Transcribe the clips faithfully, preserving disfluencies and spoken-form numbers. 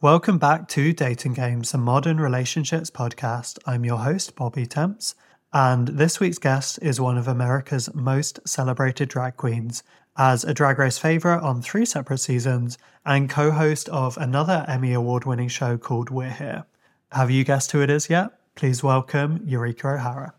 Welcome back to Dating Games, a modern relationships podcast. I'm your host, Bobby Temps, and this week's guest is one of America's most celebrated drag queens, as a Drag Race favourite on three separate seasons and co-host of another Emmy Award-winning show called We're Here. Have you guessed who it is yet? Please welcome Eureka O'Hara.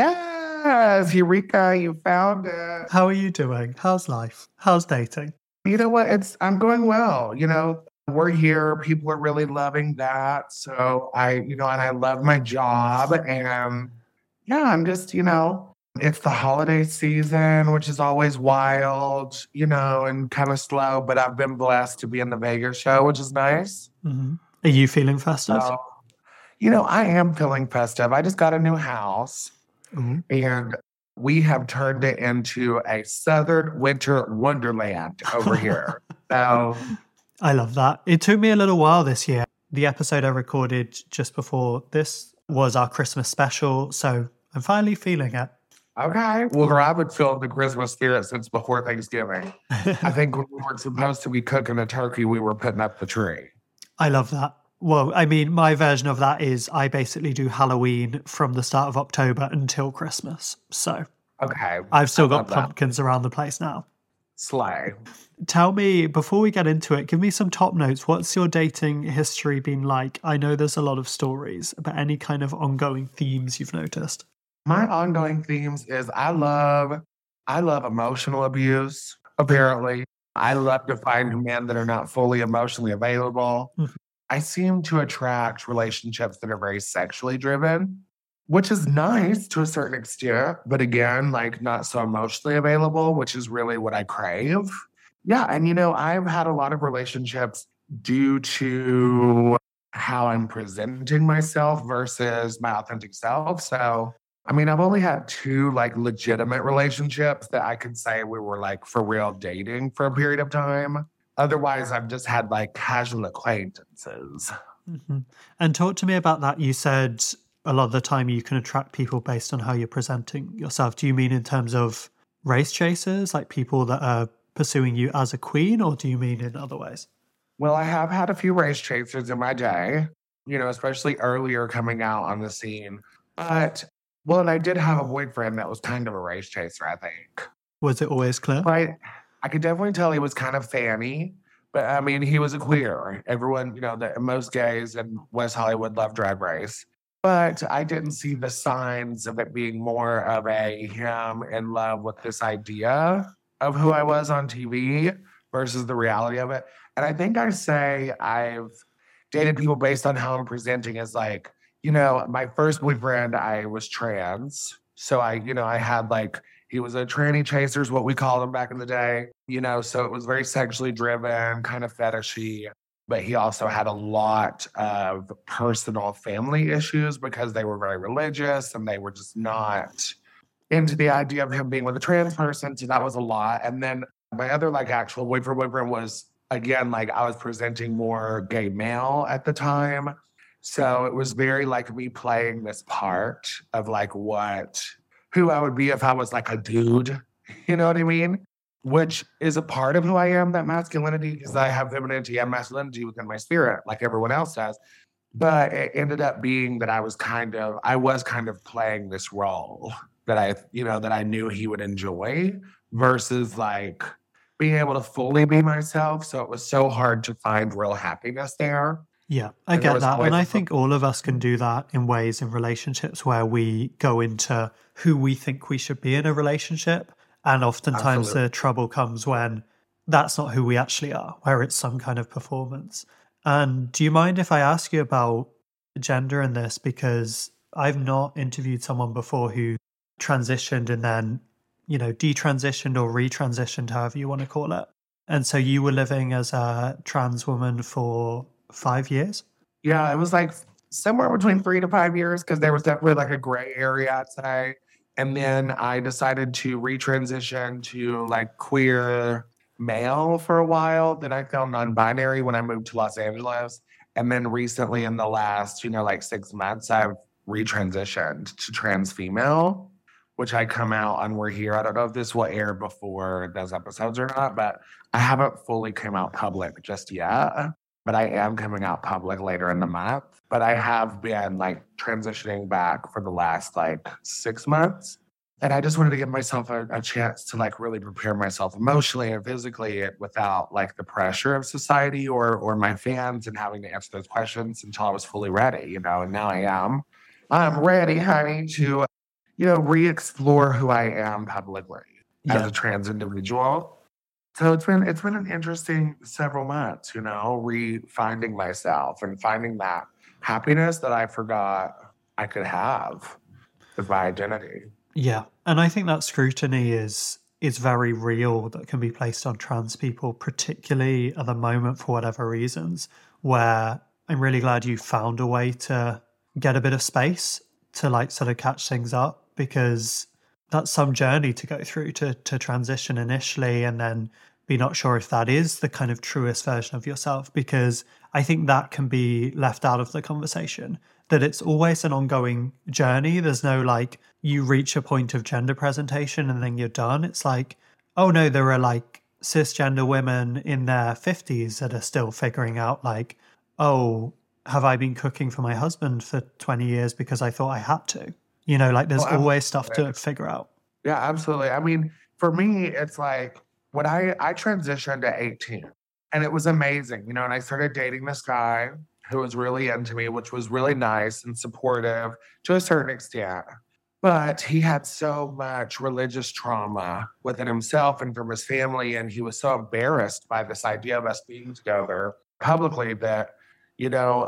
Yes, Eureka, you found it. How are you doing? How's life? How's dating? You know what? It's I'm going well. You know, we're here. People are really loving that. So I, you know, and I love my job. And yeah, I'm just, you know, it's the holiday season, which is always wild, you know, and kind of slow. But I've been blessed to be in the Vegas show, which is nice. Mm-hmm. Are you feeling festive? So, you know, I am feeling festive. I just got a new house. Mm-hmm. And we have turned it into a southern winter wonderland over here. So I love that. It took me a little while this year. The episode I recorded just before this was our Christmas special, so I'm finally feeling it. Okay. Well, I've been feeling the Christmas spirit since before Thanksgiving. I think when we were supposed to be cooking a turkey, we were putting up the tree. I love that. Well, I mean, my version of that is I basically do Halloween from the start of October until Christmas. So okay, I've still got pumpkins that. around the place now. Slay. Tell me, before we get into it, give me some top notes. What's your dating history been like? I know there's a lot of stories, but any kind of ongoing themes you've noticed? My ongoing themes is I love, I love emotional abuse, apparently. I love to find men that are not fully emotionally available. Mm-hmm. I seem to attract relationships that are very sexually driven, which is nice to a certain extent, but again, like not so emotionally available, which is really what I crave. Yeah, and you know, I've had a lot of relationships due to how I'm presenting myself versus my authentic self. So, I mean, I've only had two like legitimate relationships that I could say we were like for real dating for a period of time. Otherwise, I've just had like casual acquaintances. Mm-hmm. And talk to me about that. You said a lot of the time you can attract people based on how you're presenting yourself. Do you mean in terms of race chasers, like people that are pursuing you as a queen, or do you mean in other ways? Well, I have had a few race chasers in my day, you know, especially earlier coming out on the scene. But, well, and I did have a boyfriend that was kind of a race chaser, I think. Was it always clear? But I could definitely tell he was kind of fanny, but I mean, he was a queer. Everyone, you know, the, most gays in West Hollywood love Drag Race. But I didn't see the signs of it being more of a him in love with this idea of who I was on T V versus the reality of it. And I think I say I've dated people based on how I'm presenting as like, you know, my first boyfriend, I was trans. So I, you know, I had like, he was a tranny chaser is what we called him back in the day, you know, so it was very sexually driven, kind of fetishy, but he also had a lot of personal family issues because they were very religious and they were just not into the idea of him being with a trans person, so that was a lot. And then my other like actual boyfriend boyfriend was, again, like I was presenting more gay male at the time, so it was very like me playing this part of like what... who I would be if I was like a dude, you know what I mean? Which is a part of who I am, that masculinity, because I have femininity and masculinity within my spirit, like everyone else does. But it ended up being that I was kind of, I was kind of playing this role that I, you know, that I knew he would enjoy versus like being able to fully be myself. So it was so hard to find real happiness there. Yeah, I get that. And I think all of us can do that in ways in relationships where we go into who we think we should be in a relationship. And oftentimes Absolutely. the trouble comes when that's not who we actually are, where it's some kind of performance. And do you mind if I ask you about gender in this? Because I've not interviewed someone before who transitioned and then, you know, detransitioned or retransitioned, however you want to call it. And so you were living as a trans woman for five years? Yeah, it was like somewhere between three to five years because there was definitely like a gray area, I'd say. And then I decided to retransition to like queer male for a while. Then I felt non-binary when I moved to Los Angeles. And then recently in the last, you know, like six months, I've retransitioned to trans female, which I come out on We're Here. I don't know if this will air before those episodes or not, but I haven't fully come out public just yet. but I am coming out public later in the month. But I have been like transitioning back for the last like six months. And I just wanted to give myself a, a chance to like really prepare myself emotionally and physically without like the pressure of society or or my fans and having to answer those questions until I was fully ready, you know, and now I am. I'm ready, honey, to, you know, re-explore who I am publicly as Yeah. a trans individual. So it's been it's been an interesting several months, you know, re-finding myself and finding that happiness that I forgot I could have with my identity. Yeah. And I think that scrutiny is is very real that can be placed on trans people, particularly at the moment for whatever reasons, where I'm really glad you found a way to get a bit of space to like sort of catch things up, because that's some journey to go through to to transition initially and then be not sure if that is the kind of truest version of yourself, because I think that can be left out of the conversation, that it's always an ongoing journey. There's no like you reach a point of gender presentation and then you're done. It's like, oh no, there are like cisgender women in their fifties that are still figuring out like, oh, have I been cooking for my husband for twenty years because I thought I had to? You know, like there's Well, always stuff absolutely. to figure out. Yeah, absolutely. I mean, for me, it's like when I I transitioned at eighteen and it was amazing, you know, and I started dating this guy who was really into me, which was really nice and supportive to a certain extent. But he had so much religious trauma within himself and from his family. And he was so embarrassed by this idea of us being together publicly that, you know,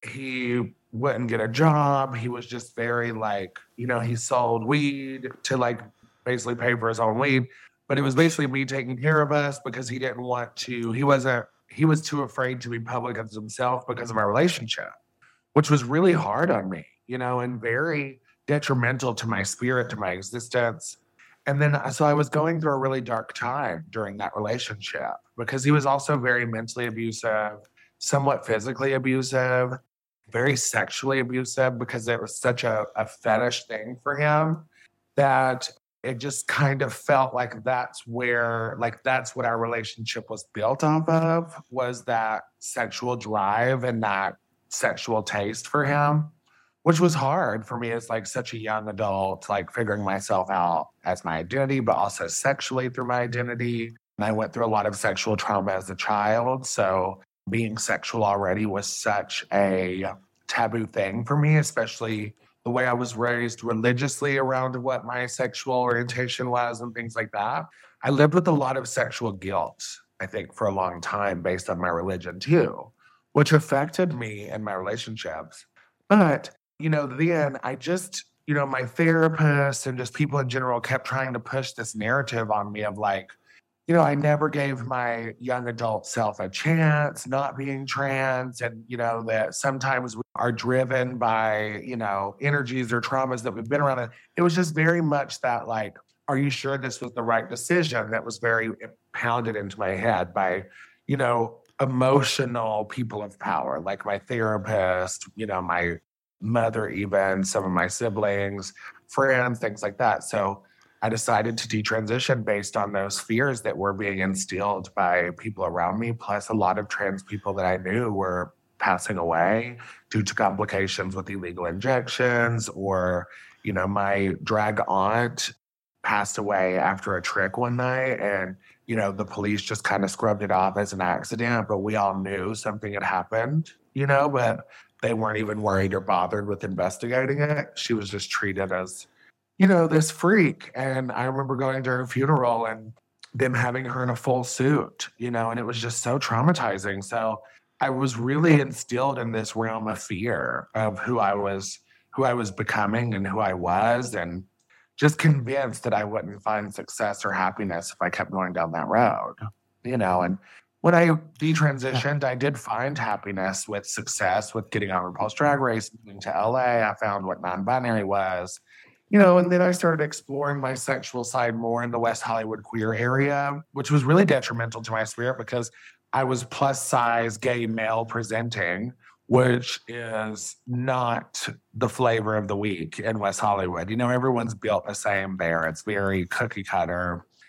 he wouldn't get a job. He was just very like, you know, he sold weed to like basically pay for his own weed. But it was basically me taking care of us because he didn't want to, he wasn't, he was too afraid to be public as himself because of our relationship, which was really hard on me, you know, and very detrimental to my spirit, to my existence. And then, uh, so I was going through a really dark time during that relationship because he was also very mentally abusive, somewhat physically abusive, very sexually abusive because it was such a, a fetish thing for him that it just kind of felt like that's where, like, that's what our relationship was built off of, was that sexual drive and that sexual taste for him, which was hard for me as like such a young adult, like figuring myself out as my identity, but also sexually through my identity. And I went through a lot of sexual trauma as a child. So being sexual already was such a taboo thing for me, especially the way I was raised religiously around what my sexual orientation was and things like that. I lived with a lot of sexual guilt, I think, for a long time based on my religion too, which affected me and my relationships. But, you know, then I just, you know, my therapist and just people in general kept trying to push this narrative on me of like, you know, I never gave my young adult self a chance not being trans. And, you know, that sometimes we are driven by, you know, energies or traumas that we've been around. And it was just very much that, like, are you sure this was the right decision? That was very pounded into my head by, you know, emotional people of power, like my therapist, you know, my mother, even some of my siblings, friends, things like that. So, I decided to detransition based on those fears that were being instilled by people around me. Plus, a lot of trans people that I knew were passing away due to complications with illegal injections, or, you know, my drag aunt passed away after a trick one night, and, you know, the police just kind of scrubbed it off as an accident, but we all knew something had happened, you know, but they weren't even worried or bothered with investigating it. She was just treated as, you know, this freak. And I remember going to her funeral and them having her in a full suit, you know, and it was just so traumatizing. So I was really instilled in this realm of fear of who I was, who I was becoming and who I was, and just convinced that I wouldn't find success or happiness if I kept going down that road, you know. And when I detransitioned, I did find happiness with success, with getting on RuPaul's Drag Race, moving to L A. I found what non-binary was. You know, and then I started exploring my sexual side more in the West Hollywood queer area, which was really detrimental to my spirit because I was plus size gay male presenting, which is not the flavor of the week in West Hollywood. You know, everyone's built the same there. It's very cookie cutter.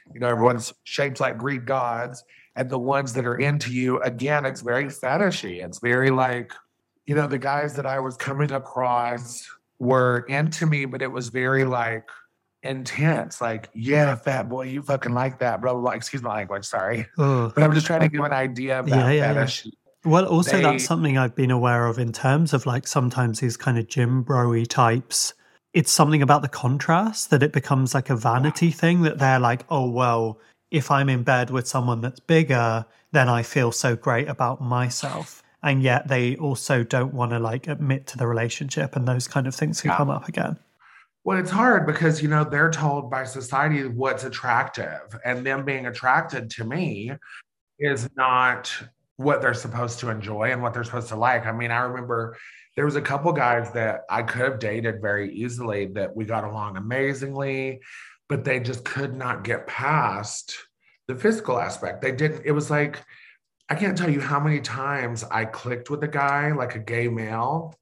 you know, everyone's shaped like Greek gods. And the ones that are into you, again, it's very fetishy. It's very like, you know, the guys that I was coming across were into me, but it was very like intense. Like, yeah, fat boy, you fucking like that, blah, blah, blah. Excuse my language, sorry. Oh. But I'm just trying to give an idea of that yeah, yeah, fetish. Yeah. Well, also They- that's something I've been aware of in terms of like sometimes these kind of gym bro-y types. It's something about the contrast that it becomes like a vanity thing that they're like, oh, well, if I'm in bed with someone that's bigger, then I feel so great about myself. And yet they also don't want to like admit to the relationship, and those kind of things can Yeah. come up again. Well, it's hard because, you know, they're told by society what's attractive, and them being attracted to me is not what they're supposed to enjoy and what they're supposed to like. I mean, I remember there was a couple guys that I could have dated very easily that we got along amazingly, but they just could not get past the physical aspect. They didn't, it was like, I can't tell you how many times I clicked with a guy, like a gay male,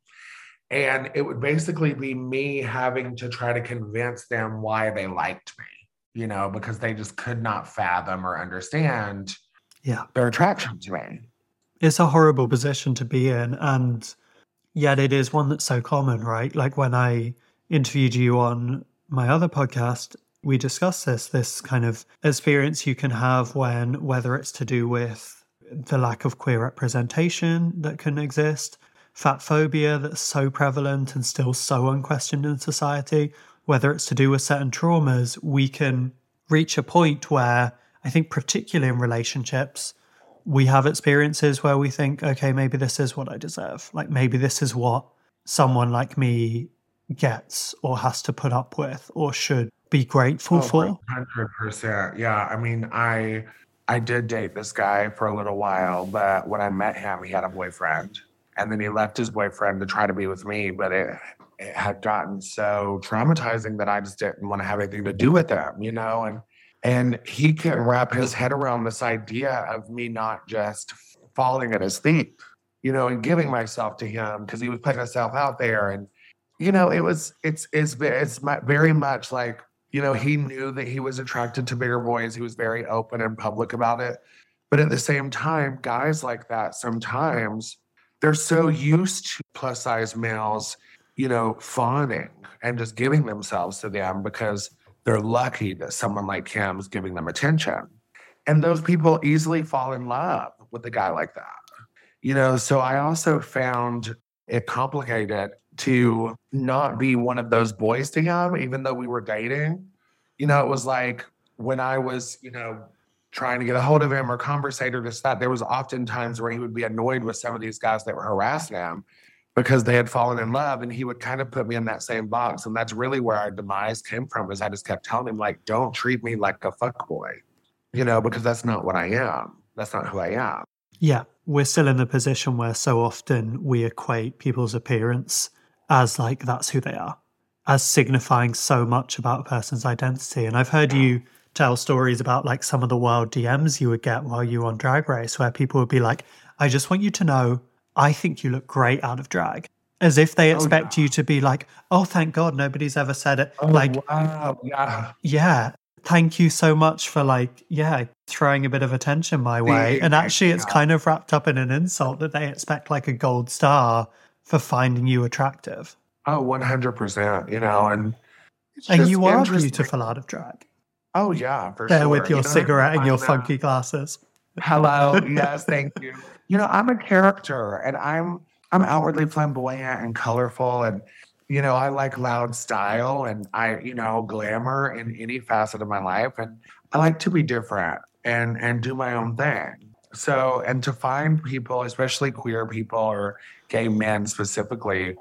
and it would basically be me having to try to convince them why they liked me, you know, because they just could not fathom or understand yeah. their attraction to me. It's a horrible position to be in, and yet it is one that's so common, right? Like when I interviewed you on my other podcast, we discussed this, this kind of experience you can have when, whether it's to do with the lack of queer representation that can exist, fat phobia that's so prevalent and still so unquestioned in society, whether it's to do with certain traumas, we can reach a point where I think particularly in relationships, we have experiences where we think, okay, maybe this is what I deserve. Like maybe this is what someone like me gets or has to put up with or should be grateful oh, for. one hundred percent. Yeah. I mean, I I did date this guy for a little while, but when I met him, he had a boyfriend. And then he left his boyfriend to try to be with me, but it, it had gotten so traumatizing that I just didn't want to have anything to do with him, you know? And and he couldn't wrap his head around this idea of me not just falling at his feet, you know, and giving myself to him because he was putting himself out there. And, you know, it was, it's, it's, it's very much like, you know, he knew that he was attracted to bigger boys. He was very open and public about it. But at the same time, guys like that, sometimes they're so used to plus size males, you know, fawning and just giving themselves to them because they're lucky that someone like him is giving them attention. And those people easily fall in love with a guy like that. You know, so I also found it complicated to not be one of those boys to him, even though we were dating. You know, it was like when I was, you know, trying to get a hold of him or conversate or this, that, there was often times where he would be annoyed with some of these guys that were harassing him because they had fallen in love, and he would kind of put me in that same box. And that's really where our demise came from, is I just kept telling him, like, don't treat me like a fuckboy, you know, because that's not what I am. That's not who I am. Yeah, we're still in the position where so often we equate people's appearance as like that's who they are, as signifying so much about a person's identity. And I've heard you tell stories about like some of the wild D Ms you would get while you were on Drag Race, where people would be like, I just want you to know, I think you look great out of drag. As if they expect oh, yeah. you to be like, oh, thank God nobody's ever said it. Oh, like, wow, yeah. Yeah. Thank you so much for like, yeah, throwing a bit of attention my way. And actually it's kind of wrapped up in an insult that they expect like a gold star for finding you attractive. Oh, one hundred percent, you know, and and you are beautiful out of drag. Oh, yeah, for there sure. with your you know, cigarette and your I'm, funky glasses. Hello. Yes, thank you. You know, I'm a character, and I'm I'm outwardly flamboyant and colorful, and you know, I like loud style, and I, you know, glamour in any facet of my life, and I like to be different and and do my own thing. So, and to find people, especially queer people or gay men specifically,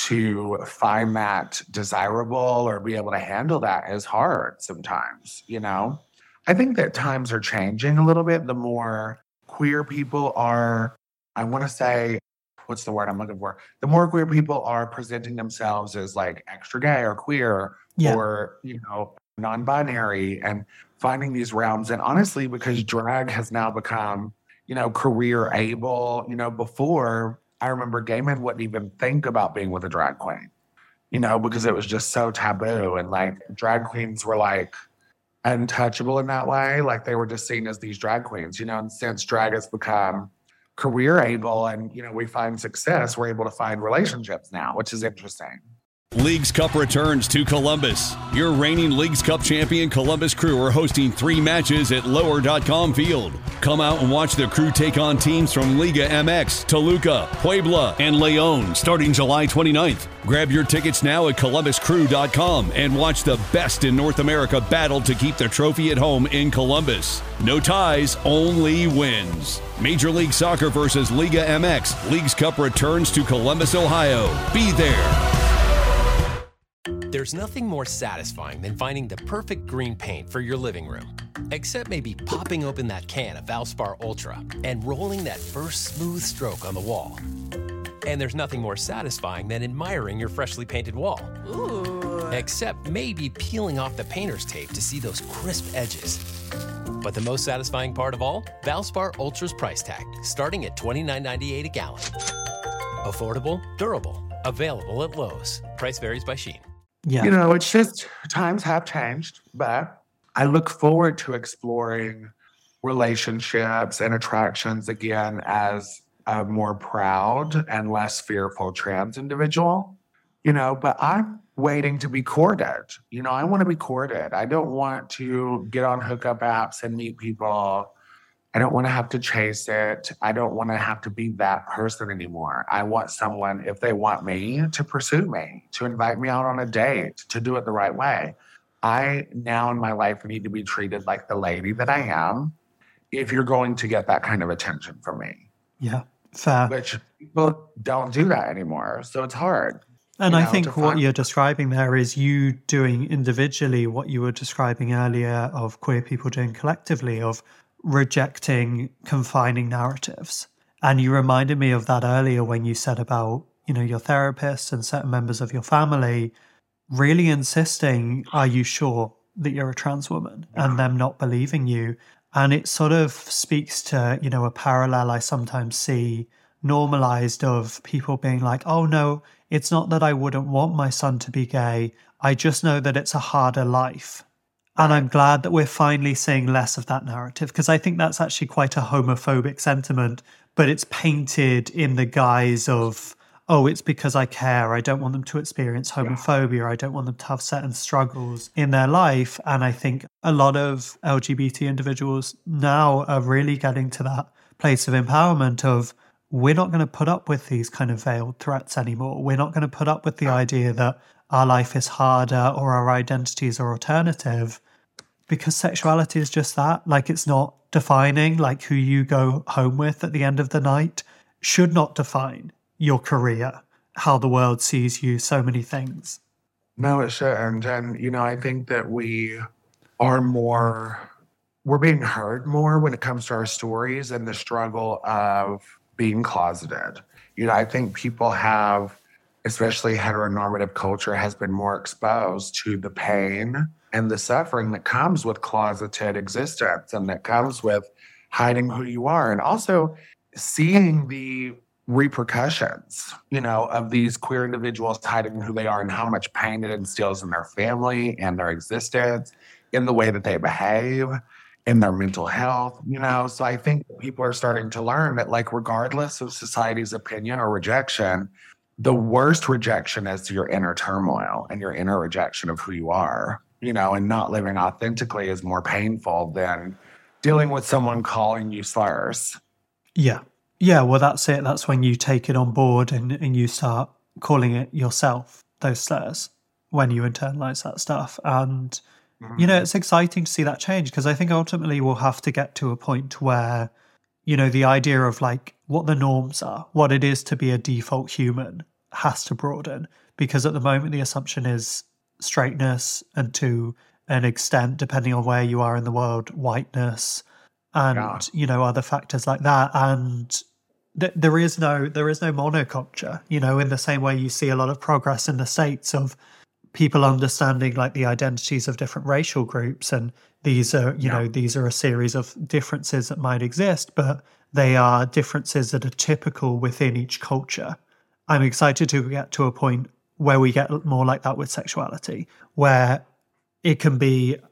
to find that desirable or be able to handle that is hard sometimes, you know? I think that times are changing a little bit. The more queer people are, I want to say, what's the word I'm looking for? The more queer people are presenting themselves as like extra gay or queer yeah. or, you know, non-binary and finding these realms. And honestly, because drag has now become, you know, career able, you know, before I remember gay men wouldn't even think about being with a drag queen, you know, because it was just so taboo. And like drag queens were like, untouchable in that way. Like they were just seen as these drag queens, you know, and since drag has become career able and, you know, we find success, we're able to find relationships now, which is interesting. Leagues Cup returns to Columbus. Your reigning Leagues Cup champion Columbus Crew are hosting three matches at lower dot com Field. Come out and watch the Crew take on teams from Liga M X, Toluca, Puebla, and Leon starting July twenty-ninth. Grab your tickets now at columbus crew dot com and watch the best in North America battle to keep the trophy at home in Columbus. No ties, only wins. Major League Soccer versus Liga M X. Leagues Cup returns to Columbus, Ohio. Be there. There's nothing more satisfying than finding the perfect green paint for your living room. Except maybe popping open that can of Valspar Ultra and rolling that first smooth stroke on the wall. And there's nothing more satisfying than admiring your freshly painted wall. Ooh. Except maybe peeling off the painter's tape to see those crisp edges. But the most satisfying part of all? Valspar Ultra's price tag, starting at twenty-nine ninety-eight a gallon. Affordable, durable, available at Lowe's. Price varies by Shein. Yeah. You know, it's just times have changed, but I look forward to exploring relationships and attractions again as a more proud and less fearful trans individual, you know, but I'm waiting to be courted. You know, I want to be courted. I don't want to get on hookup apps and meet people. I don't want to have to chase it. I don't want to have to be that person anymore. I want someone, if they want me, to pursue me, to invite me out on a date, to do it the right way. I now in my life need to be treated like the lady that I am if you're going to get that kind of attention from me. Yeah, fair. Which people don't do that anymore. So it's hard. And I know, think what find- you're describing there is you doing individually what you were describing earlier of queer people doing collectively, of rejecting confining narratives. And you reminded me of that earlier when you said about, you know, your therapist and certain members of your family really insisting, are you sure that you're a trans woman? And them not believing you. And it sort of speaks to, you know, a parallel I sometimes see normalized of people being like, oh no, it's not that I wouldn't want my son to be gay. I just know that it's a harder life. And I'm glad that we're finally seeing less of that narrative, because I think that's actually quite a homophobic sentiment, but it's painted in the guise of, oh, it's because I care. I don't want them to experience homophobia. I don't want them to have certain struggles in their life. And I think a lot of L G B T individuals now are really getting to that place of empowerment of, we're not going to put up with these kind of veiled threats anymore. We're not going to put up with the idea that our life is harder or our identities are alternative, because sexuality is just that. Like, it's not defining, like who you go home with at the end of the night should not define your career, how the world sees you, so many things. No, it shouldn't. And, you know, I think that we are more, we're being heard more when it comes to our stories and the struggle of being closeted. You know, I think people have, especially heteronormative culture, has been more exposed to the pain and the suffering that comes with closeted existence and that comes with hiding who you are. And also seeing the repercussions, you know, of these queer individuals hiding who they are and how much pain it instills in their family and their existence, in the way that they behave, in their mental health, you know. So I think people are starting to learn that, like, regardless of society's opinion or rejection, the worst rejection is your inner turmoil and your inner rejection of who you are, you know, and not living authentically is more painful than dealing with someone calling you slurs. Yeah. Yeah, well, that's it. That's when you take it on board and, and you start calling it yourself, those slurs, when you internalize that stuff. And, mm-hmm. you know, it's exciting to see that change, because I think ultimately we'll have to get to a point where, you know, the idea of like what the norms are, what it is to be a default human has to broaden. Because at the moment, the assumption is straightness and, to an extent, depending on where you are in the world, whiteness and, yeah. you know, other factors like that. And th- there is no there is no monoculture, you know, in the same way you see a lot of progress in the States of people understanding like the identities of different racial groups. And these are, you yeah. know, these are a series of differences that might exist, but they are differences that are typical within each culture. I'm excited to get to a point where we get more like that with sexuality, where it can be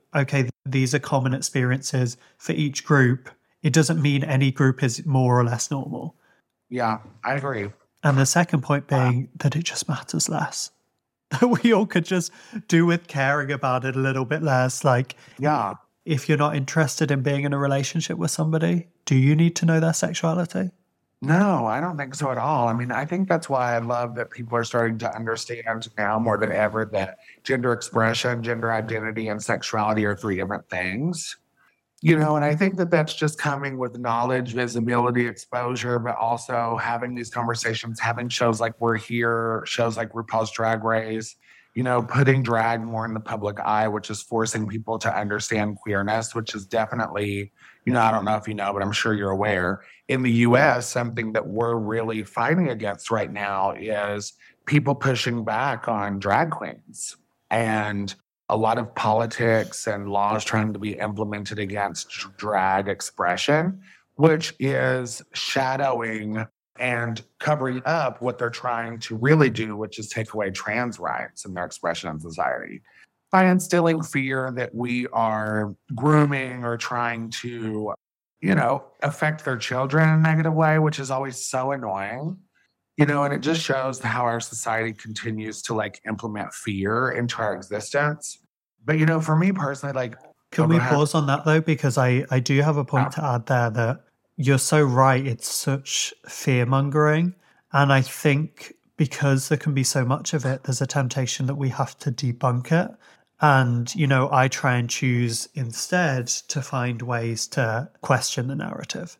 okay, these are common experiences for each group, it doesn't mean any group is more or less normal. Yeah, I agree. And the second point being uh, that it just matters less. That we all could just do with caring about it a little bit less. Like, yeah, if you're not interested in being in a relationship with somebody, do you need to know their sexuality? No, I don't think so at all. I mean, I think that's why I love that people are starting to understand now more than ever that gender expression, gender identity, and sexuality are three different things. You know, and I think that that's just coming with knowledge, visibility, exposure, but also having these conversations, having shows like We're Here, shows like RuPaul's Drag Race, you know, putting drag more in the public eye, which is forcing people to understand queerness, which is definitely, you know, I don't know if you know, but I'm sure you're aware. In the U S, something that we're really fighting against right now is people pushing back on drag queens. And a lot of politics and laws trying to be implemented against drag expression, which is shadowing and covering up what they're trying to really do, which is take away trans rights and their expression in society by instilling fear that we are grooming or trying to, you know, affect their children in a negative way, which is always so annoying. You know, and it just shows how our society continues to like implement fear into our existence. But, you know, for me personally, like... Can we pause on that though? Because I, I do have a point to add there that you're so right. It's such fear mongering. And I think because there can be so much of it, there's a temptation that we have to debunk it. And, you know, I try and choose instead to find ways to question the narrative.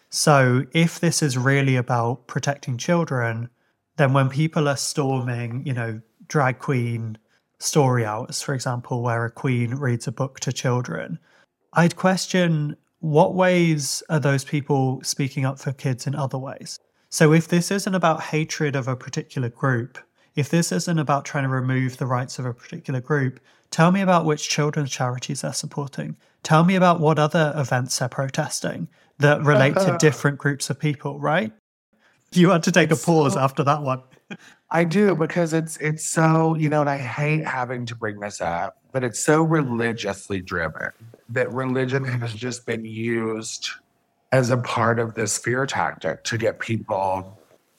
So if this is really about protecting children, then when people are storming, you know, drag queen story hours, for example, where a queen reads a book to children, I'd question what ways are those people speaking up for kids in other ways? So if this isn't about hatred of a particular group, if this isn't about trying to remove the rights of a particular group, tell me about which children's charities they're supporting. Tell me about what other events they're protesting that relate to different groups of people, right? You had to take it's a pause so, after that one. I do, because it's it's so, you know, and I hate having to bring this up, but it's so religiously driven that religion has just been used as a part of this fear tactic to get people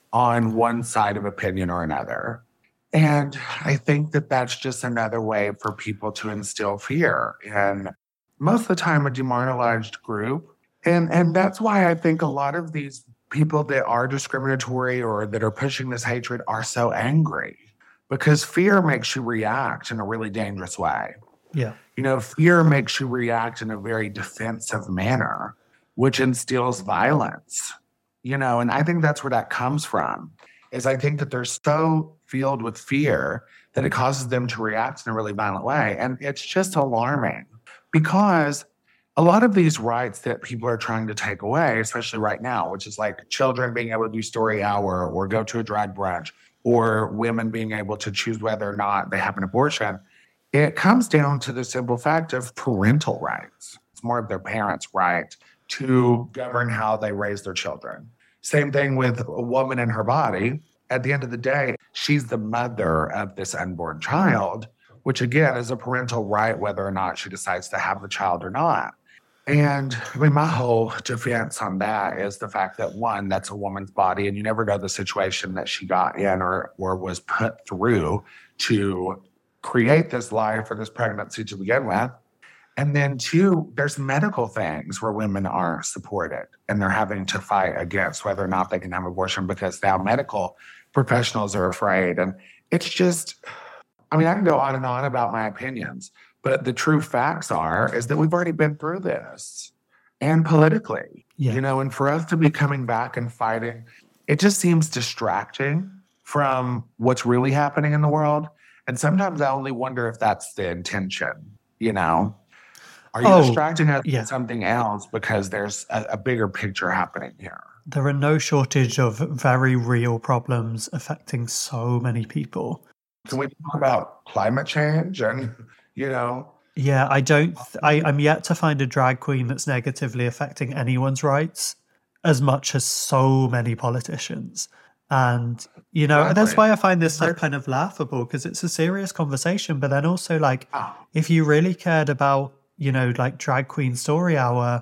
on one side of opinion or another. And I think that that's just another way for people to instill fear in most of the time a demarginalized group. And and that's why I think a lot of these people that are discriminatory or that are pushing this hatred are so angry, because fear makes you react in a really dangerous way. Yeah. You know, fear makes you react in a very defensive manner, which instills violence, you know, and I think that's where that comes from, is I think that they're so filled with fear that it causes them to react in a really violent way. And it's just alarming, because a lot of these rights that people are trying to take away, especially right now, which is like children being able to do story hour or go to a drag brunch, or women being able to choose whether or not they have an abortion, it comes down to the simple fact of parental rights. It's more of their parents' right to govern how they raise their children. Same thing with a woman and her body. At the end of the day, she's the mother of this unborn child, which again is a parental right, whether or not she decides to have the child or not. And I mean, my whole defense on that is the fact that, one, that's a woman's body, and you never know the situation that she got in or, or was put through to create this life or this pregnancy to begin with. And then two, there's medical things where women are supported and they're having to fight against whether or not they can have abortion because now medical professionals are afraid. And it's just, I mean, I can go on and on about my opinions, but the true facts are, is that we've already been through this, and politically, yeah. you know, and for us to be coming back and fighting, it just seems distracting from what's really happening in the world. And sometimes I only wonder if that's the intention, you know? Are you oh, distracting us yeah. from something else because there's a, a bigger picture happening here? There are no shortage of very real problems affecting so many people. Can we talk about climate change and, you know? Yeah, I don't, I, I'm yet to find a drag queen that's negatively affecting anyone's rights as much as so many politicians. And, you know, exactly. that's why I find this like kind of laughable, because it's a serious conversation. But then also, like, oh. if you really cared about you know, like Drag Queen Story Hour,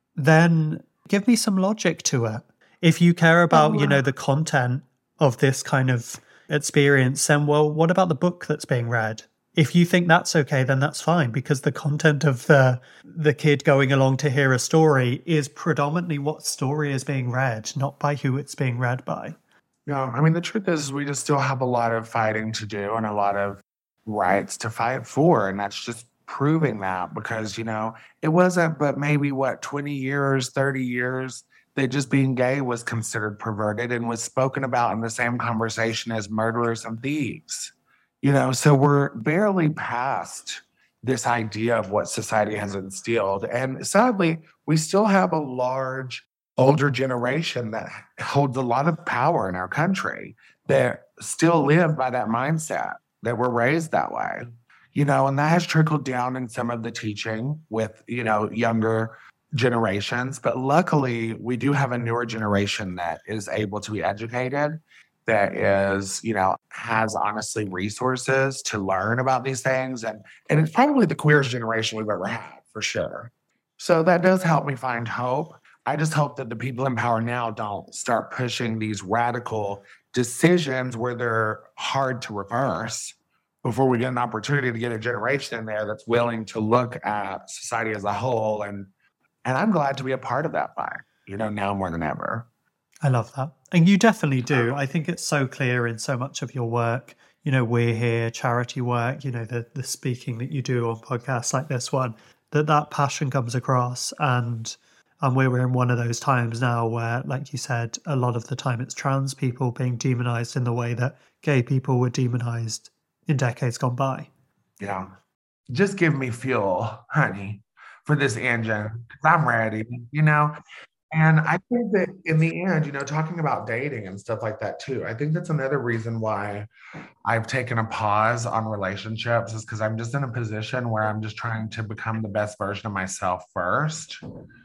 then give me some logic to it. If you care about, you know, the content of this kind of experience, then, well, what about the book that's being read? If you think that's okay, then that's fine, because the content of the the kid going along to hear a story is predominantly what story is being read, not by who it's being read by. Yeah, I mean, the truth is we just still have a lot of fighting to do and a lot of rights to fight for, and that's just proving that, because, you know, it wasn't but maybe, what, twenty years, thirty years that just being gay was considered perverted and was spoken about in the same conversation as murderers and thieves. You know, so we're barely past this idea of what society has instilled. And sadly, we still have a large older generation that holds a lot of power in our country that still live by that mindset, that were raised that way. You know, and that has trickled down in some of the teaching with, you know, younger generations. But luckily, we do have a newer generation that is able to be educated, that is, you know, has honestly resources to learn about these things. And, and it's probably the queerest generation we've ever had, for sure. So that does help me find hope. I just hope that the people in power now don't start pushing these radical decisions where they're hard to reverse before we get an opportunity to get a generation in there that's willing to look at society as a whole. And, and I'm glad to be a part of that fight, you know, now more than ever. I love that. And you definitely do. I think it's so clear in so much of your work. You know, We're Here, charity work, you know, the, the speaking that you do on podcasts like this one, that that passion comes across. And and we're in one of those times now where, like you said, a lot of the time it's trans people being demonized in the way that gay people were demonized in decades gone by. Yeah. Just give me fuel, honey, for this engine. I'm ready, you know? And I think that in the end, you know, talking about dating and stuff like that too, I think that's another reason why I've taken a pause on relationships, is because I'm just in a position where I'm just trying to become the best version of myself first.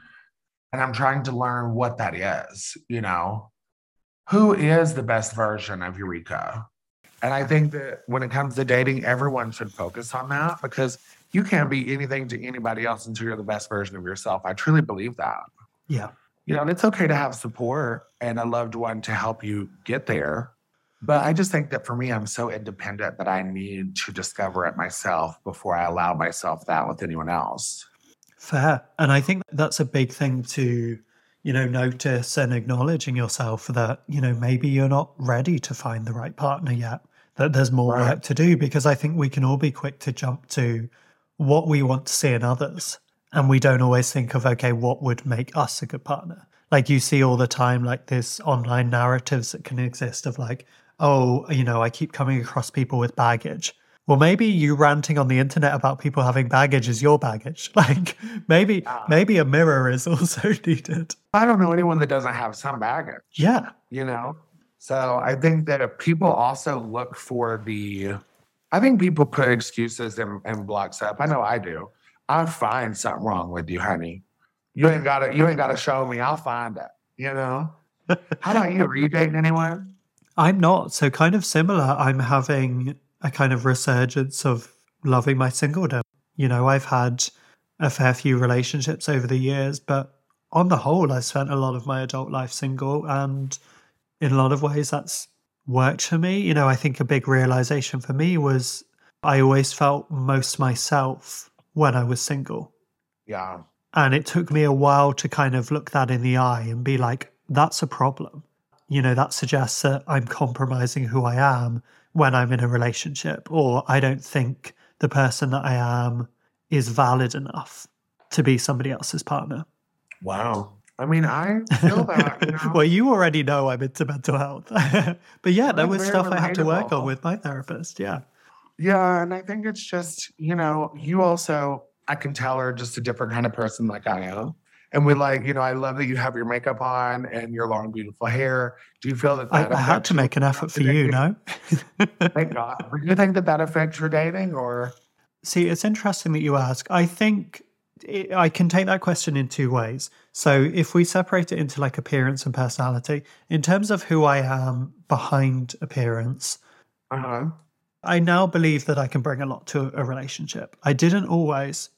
And I'm trying to learn what that is, you know? Who is the best version of Eureka? And I think that when it comes to dating, everyone should focus on that, because you can't be anything to anybody else until you're the best version of yourself. I truly believe that. Yeah. You know, and it's okay to have support and a loved one to help you get there. But I just think that for me, I'm so independent that I need to discover it myself before I allow myself that with anyone else. Fair. And I think that's a big thing to, you know, notice and acknowledge in yourself, that, you know, maybe you're not ready to find the right partner yet, that there's more Right. work to do, because I think we can all be quick to jump to what we want to see in others. And we don't always think of, okay, what would make us a good partner? Like you see all the time, like this online narratives that can exist of like, oh, you know, I keep coming across people with baggage. Well, maybe you ranting on the internet about people having baggage is your baggage. Like maybe, Ah. maybe a mirror is also needed. I don't know anyone that doesn't have some baggage, Yeah. you know? So I think that if people also look for the, I think people put excuses and, and blocks up. I know I do. I'll find something wrong with you, honey. You ain't gotta, you ain't gotta show me. I'll find it, you know? How about you? Are you dating anyone? I'm not. So kind of similar. I'm having a kind of resurgence of loving my singledom. You know, I've had a fair few relationships over the years, but on the whole, I spent a lot of my adult life single, and in a lot of ways that's worked for me. You know, I think a big realization for me was I always felt most myself when I was single. Yeah. And it took me a while to kind of look that in the eye and be like, that's a problem. You know, that suggests that I'm compromising who I am when I'm in a relationship, or I don't think the person that I am is valid enough to be somebody else's partner. Wow. I mean, I feel that. You know? Well, you already know I'm into mental health. But yeah, that I'm was very stuff I had to work relatable. on with my therapist. Yeah. Yeah, and I think it's just, you know, you also, I can tell are just a different kind of person like I am. And we like, you know, I love that you have your makeup on and your long, beautiful hair. Do you feel that I, that I had affects to you? make an effort for you, no? Thank God. Do you think that that affects your dating, or? See, it's interesting that you ask. I think it, I can take that question in two ways. So if we separate it into like appearance and personality, in terms of who I am behind appearance, Uh-huh. I now believe that I can bring a lot to a relationship. I didn't always.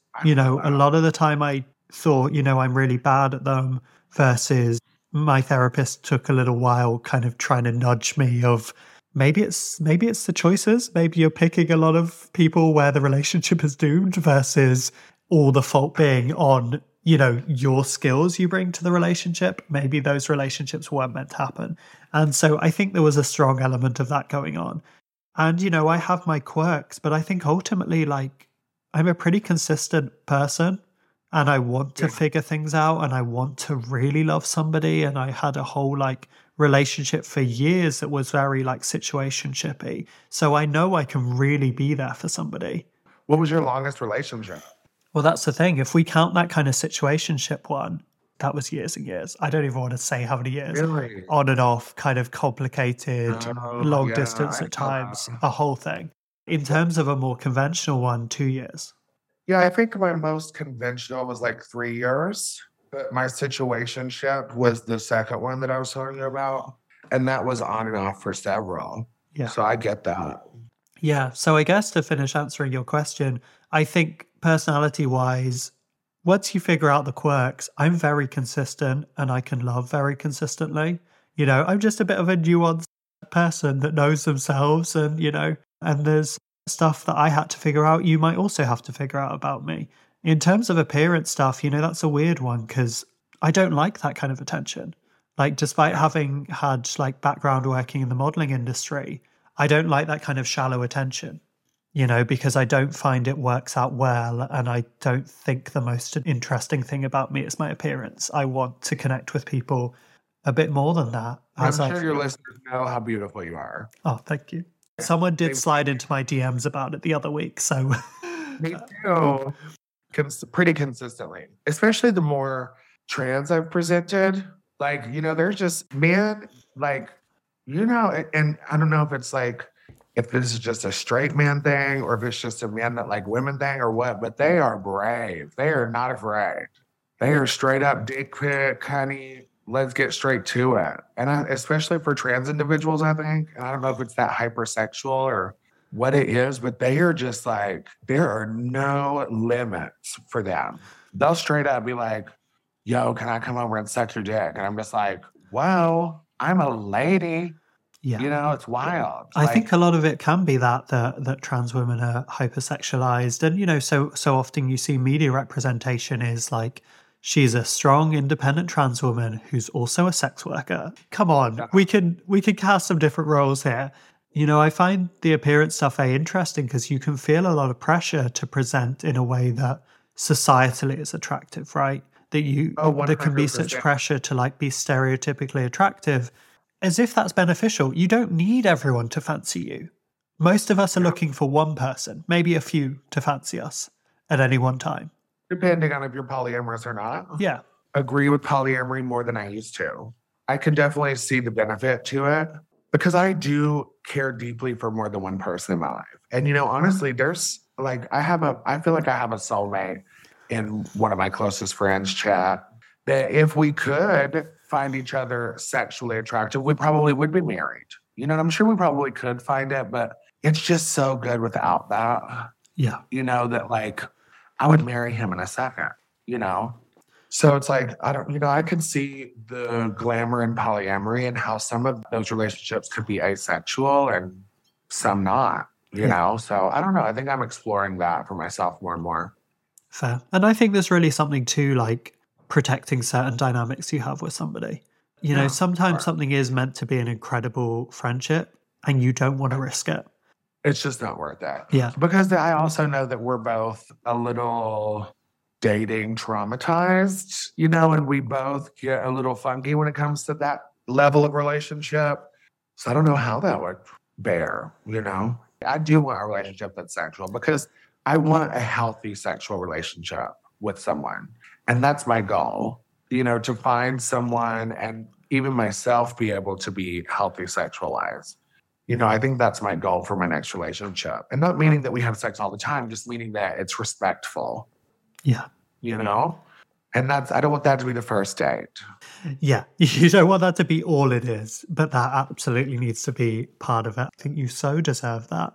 You know, a lot of the time I thought, you know, I'm really bad at them versus my therapist took a little while kind of trying to nudge me of maybe it's maybe it's the choices. Maybe you're picking a lot of people where the relationship is doomed versus all the fault being on, you know, your skills you bring to the relationship. Maybe those relationships weren't meant to happen. And so I think there was a strong element of that going on. And, you know, I have my quirks, but I think ultimately, like, I'm a pretty consistent person and I want to yeah. figure things out and I want to really love somebody. And I had a whole, like, relationship for years that was very, like, situationshipy. So I know I can really be there for somebody. What was your longest relationship? Well, that's the thing. If we count that kind of situationship one, that was years and years. I don't even want to say how many years. Really? On and off, kind of complicated, oh, long yeah, distance at times, a whole thing. In terms of a more conventional one, two years. Yeah, I think my most conventional was like three years. But my situationship was the second one that I was talking about. And that was on and off for several. Yeah. So I get that. Yeah. So I guess to finish answering your question, I think personality-wise, once you figure out the quirks, I'm very consistent and I can love very consistently. You know, I'm just a bit of a nuanced person that knows themselves and, you know, and there's stuff that I had to figure out you might also have to figure out about me. In terms of appearance stuff, you know, that's a weird one because I don't like that kind of attention. Like, despite having had, like, background working in the modeling industry, I don't like that kind of shallow attention. You know, because I don't find it works out well and I don't think the most interesting thing about me is my appearance. I want to connect with people a bit more than that. I'm sure I've... your listeners know how beautiful you are. Oh, thank you. Someone did slide into my D Ms about it the other week, so... Me too. Cons- pretty consistently. Especially the more trans I've presented. Like, you know, there's just men, like, you know, and I don't know if it's like, if this is just a straight man thing or if it's just a man that like women thing or what, but they are brave. They are not afraid. They are straight up dick pic, honey, let's get straight to it. And I, especially for trans individuals, I think, and I don't know if it's that hypersexual or what it is, but they are just like, there are no limits for them. They'll straight up be like, yo, can I come over and suck your dick? And I'm just like, wow, I'm a lady. Yeah. You know, it's wild. I like, think a lot of it can be that, that that trans women are hypersexualized. And, you know, so so often you see media representation is like, she's a strong, independent trans woman who's also a sex worker. Come on, yeah. we can we can cast some different roles here. You know, I find the appearance stuff very interesting because you can feel a lot of pressure to present in a way that societally is attractive, right? That you oh, there can be such pressure to like be stereotypically attractive. As if that's beneficial. You don't need everyone to fancy you. Most of us are looking for one person, maybe a few, to fancy us at any one time. Depending on if you're polyamorous or not. Yeah. Agree with polyamory more than I used to. I can definitely see the benefit to it because I do care deeply for more than one person in my life. And, you know, honestly, there's like, I have a, I feel like I have a soulmate in one of my closest friends' chat that if we could find each other sexually attractive, we probably would be married. You know, and I'm sure we probably could find it, but it's just so good without that. Yeah. You know, that like, I would marry him in a second, you know? So it's like, I don't, you know, I can see the glamour in polyamory and how some of those relationships could be asexual and some not, you yeah. know? So I don't know. I think I'm exploring that for myself more and more. Fair. And I think there's really something to like, protecting certain dynamics you have with somebody. You know, yeah, sometimes sure. something is meant to be an incredible friendship and you don't want to risk it. It's just not worth it. Yeah. Because I also know that we're both a little dating traumatized, you know, and we both get a little funky when it comes to that level of relationship. So I don't know how that would bear, you know. I do want a relationship that's sexual because I want a healthy sexual relationship with someone. And that's my goal, you know, to find someone and even myself be able to be healthy sexualized. You know, I think that's my goal for my next relationship. And not meaning that we have sex all the time, just meaning that it's respectful. Yeah. You know? And that's, I don't want that to be the first date. Yeah. You don't want that to be all it is, but that absolutely needs to be part of it. I think you so deserve that.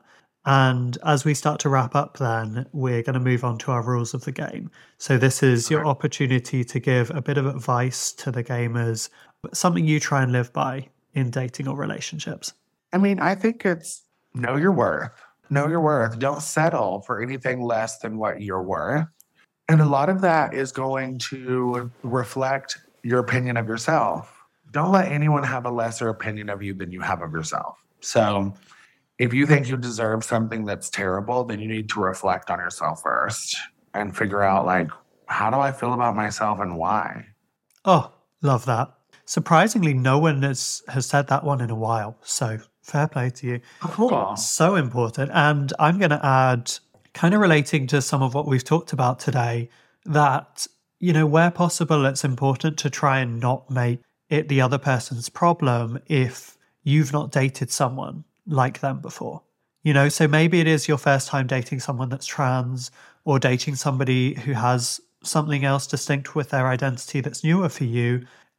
And as we start to wrap up then, we're going to move on to our rules of the game. So this is your opportunity to give a bit of advice to the gamers, something you try and live by in dating or relationships. I mean, I think it's know your worth. Know your worth. Don't settle for anything less than what you're worth. And a lot of that is going to reflect your opinion of yourself. Don't let anyone have a lesser opinion of you than you have of yourself. So if you think you deserve something that's terrible, then you need to reflect on yourself first and figure out, like, how do I feel about myself and why? Oh, love that. Surprisingly, no one has, has said that one in a while. So fair play to you. Cool. So important. And I'm going to add, kind of relating to some of what we've talked about today, that, you know, where possible, it's important to try and not make it the other person's problem if you've not dated someone like them before. You know, so maybe it is your first time dating someone that's trans, or dating somebody who has something else distinct with their identity that's newer for you.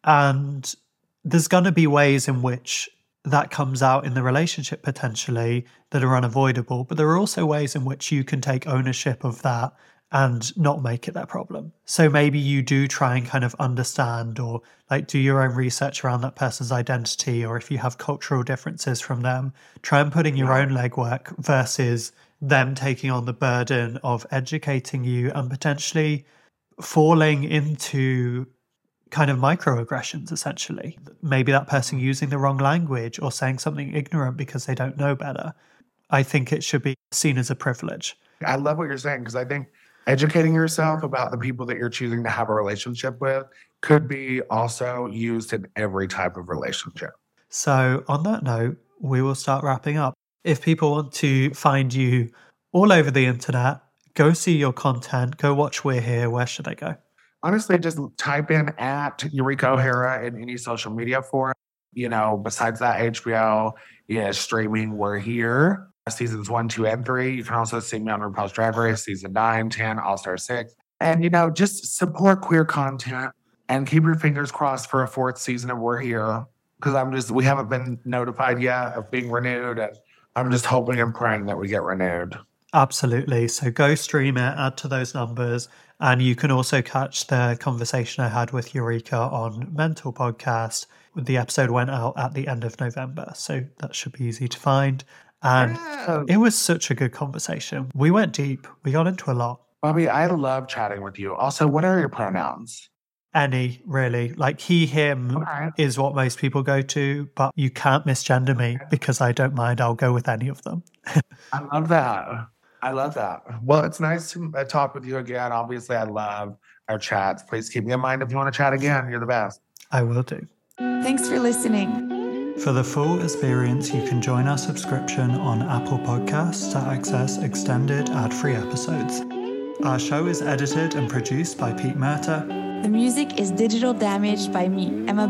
And there's going to be ways in which that comes out in the relationship potentially that are unavoidable. But there are also ways in which you can take ownership of that and not make it their problem. So maybe you do try and kind of understand, or like do your own research around that person's identity, or if you have cultural differences from them, try and put in your own legwork versus them taking on the burden of educating you and potentially falling into kind of microaggressions, essentially. Maybe that person using the wrong language or saying something ignorant because they don't know better. I think it should be seen as a privilege. I love what you're saying, because I think educating yourself about the people that you're choosing to have a relationship with could be also used in every type of relationship. So on that note, we will start wrapping up. If people want to find you all over the internet, go see your content, go watch We're Here, where should they go? Honestly, just type in at Eureka O'Hara in any social media forum. You know, besides that, H B O is streaming We're Here, seasons one, two, and three. You can also see me on RuPaul's Drag Race, season nine, ten, All-Star six. And, you know, just support queer content and keep your fingers crossed for a fourth season of We're Here. Because I'm just, we haven't been notified yet of being renewed. And I'm just hoping and praying that we get renewed. Absolutely. So go stream it, add to those numbers. And you can also catch the conversation I had with Eureka on Mental Podcast. The episode went out at the end of November, so that should be easy to find. And yeah. It was such a good conversation. We went deep. We got into a lot. Bobby, I love chatting with you. Also, what are your pronouns? Any, really. Like he, him okay. is what most people go to, but you can't misgender me because I don't mind. I'll go with any of them. I love that. I love that. Well, it's nice to uh, talk with you again. Obviously, I love our chats. Please keep me in mind if you want to chat again. You're the best. I will do. Thanks for listening. For the full experience, you can join our subscription on Apple Podcasts to access extended ad-free episodes. Our show is edited and produced by Pete Murta. The music is Digital Damage by me, Emma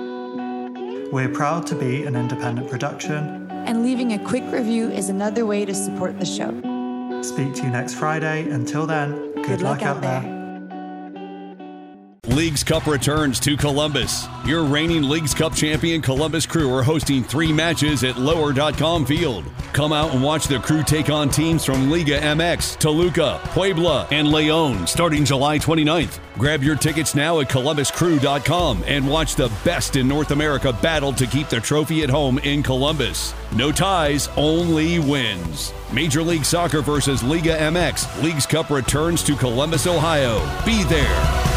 Becco. We're proud to be an independent production. And leaving a quick review is another way to support the show. Speak to you next Friday. Until then, good, good luck, luck out there. there. Leagues Cup returns to Columbus. Your reigning Leagues Cup champion Columbus Crew are hosting three matches at lower dot com field. Come out and watch the Crew take on teams from Liga M X, Toluca, Puebla, and Leon starting July twenty-ninth. Grab your tickets now at columbus crew dot com and watch the best in North America battle to keep the trophy at home in Columbus. No ties, only wins. Major League Soccer versus Liga M X. Leagues Cup returns to Columbus, Ohio. Be there.